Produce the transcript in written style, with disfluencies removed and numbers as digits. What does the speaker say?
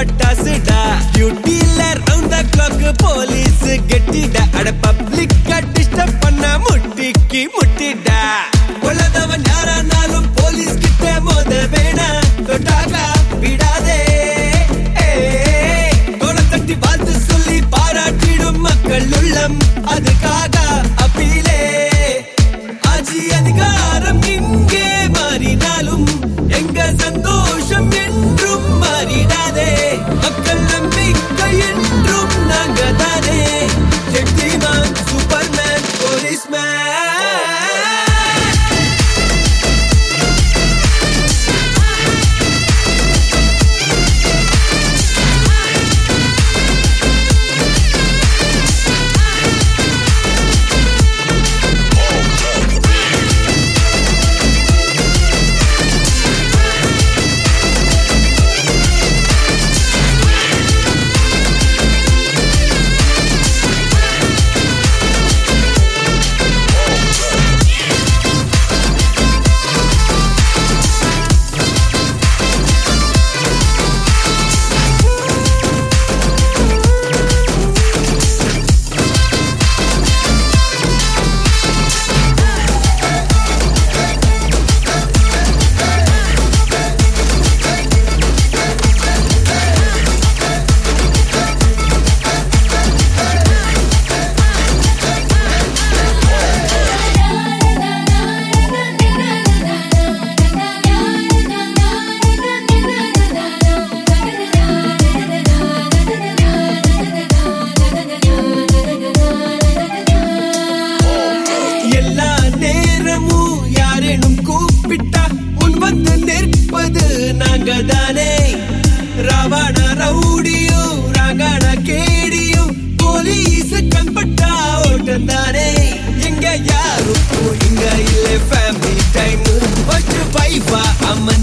பட்டாசுடா டியூட்டில round the clock police கெட்டிடா அட பப்ளிக் டிஸ்டர்ப் பண்ண முட்டிக்கு முட்டிடா உள்ளதவன் யாரானாலும் போலீஸ் கிட்ட மோத வேணா தொட்டாக விடாதே தோளை தட்டி வாழ்த்து சொல்லி பாராட்டிடும் மக்கள் உள்ளம் அதுக்காக அப்பீலே ஆட்சி அதிகாரம் இங்கே மாறினாலும் எங்க சந்தோஷம் என்றும் மாறிடாதே மக்கள் நம்பிக்கை என்றும் நாங்க தானே சக்திமான் சூப்பர்மேன் போலீஸ்மேன் கூப்பிட்டா உன் வந்து நிற்பது நாங்க தானே ராவண ரவுடியோ ராகண கேடியோ போலீஸ் கண்பட்டா ஓட்டம் தானே எங்க யாருக்கும் இங்க இல்ல ஃபேமிலி டைம் ஃபர்ஸ்ட் வைஃபா அம்மன்